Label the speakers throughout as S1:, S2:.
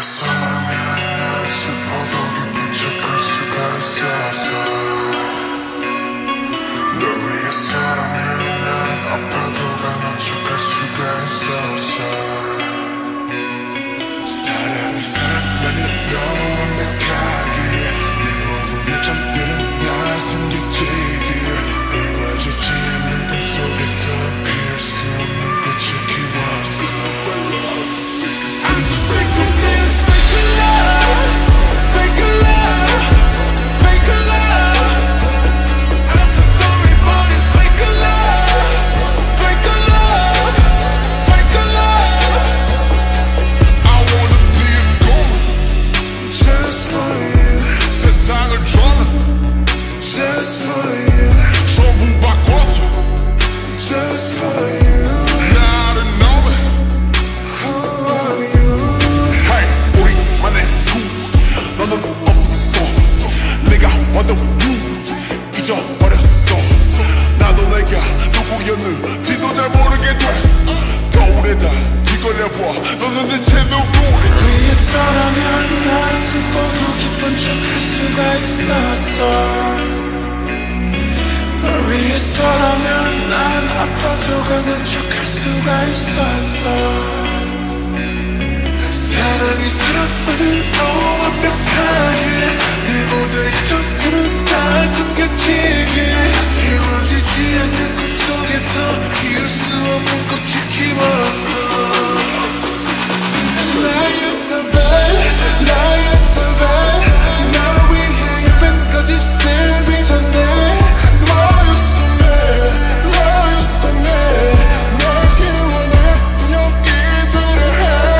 S1: 위해서라면 난 슬퍼도 기쁜 척할 수가 있었어. 널 위해서라면 난 아파도 강한 척할 수가 있었어. 사랑이 사랑만은 너무 완벽하기에 내 모든 약점들은 다 숨겨지기에 이루어지지 않는 꿈속에서 피울 수 없는 꽃을 키웠어. I'm so sick of this fake love, fake love, fake love. I'm so sorry but it's fake love, fake love, fake love. I wanna be a goner just for you. 세상을 drown just for you. 전부 바꿔서 just for you. 나를 너무 너는 없어. 내가 완전 잊어버렸어. 나도 내가 누구였는지도 잘 모르게 됐어. 거울에다 뒤걸려봐. 너는 대체 누구니? 위해서라면 난 슬퍼도 기쁜 척할 수가 있었어. 널 위해서라면 난 아파도 강한 척할 수가 있었어. 사랑이 사랑만을 너무 완벽하게 내 모든 약점들은 다 숨겨지기에 이루어지지 않는 꿈속에서 피울 수 없는 꽃을 키웠어. Lying so bad, lying so bad. 나 위해 예쁜 거짓을 빚었네. 너였어 내, 너였어 내. 날 지워내 그녀 이대로 해.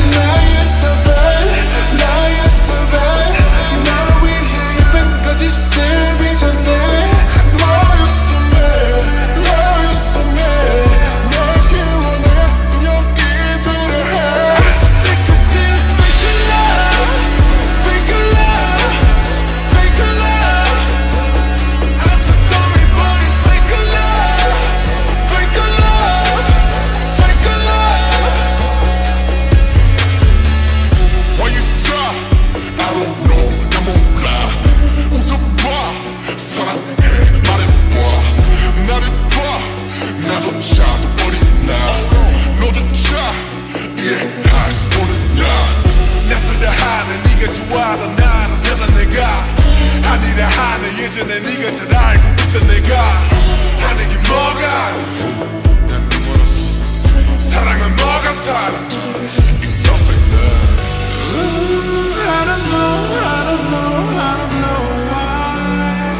S1: 예전에 네가 잘 알고 있던 내가 하는 게 뭐가 난 멀었어. 사랑은 너가 사라져. It's so fake love. Ooh, I don't know, I don't know, I don't know why.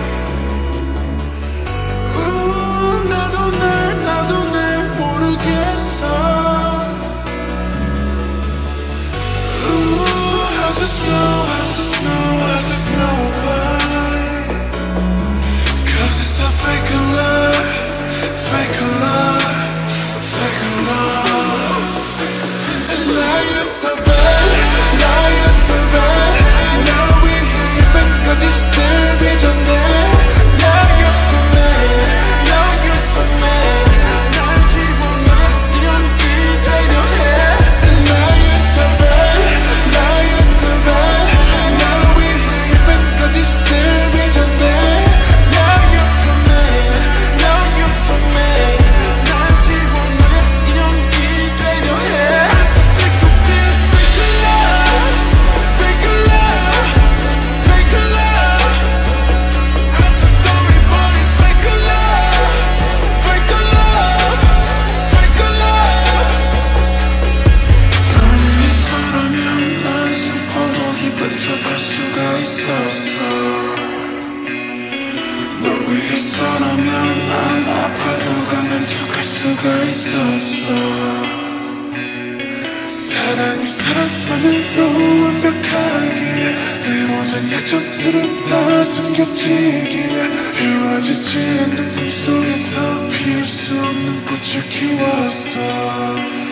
S1: Ooh, 나도 날 모르겠어. Ooh, I just know, I just know, I just know why. Fake love, fake love, fake love. Lying so bad, lying so bad. 나 위해 예쁜 거짓을 빚었네. 너였어 내, 너였어 내. 날 지워내면 이대로 해. Lying so bad, lying so bad. 나 위해 예쁜 거짓을 빚었네. 널 위해서라면 난 아파도 강한 척할 수가 있었어. 사랑이 사랑만은 너무 완벽하기에 내 모든 약점들은 다 숨겨지기에 이루어지지 않는 꿈속에서 피울 수 없는 꽃을 키웠어.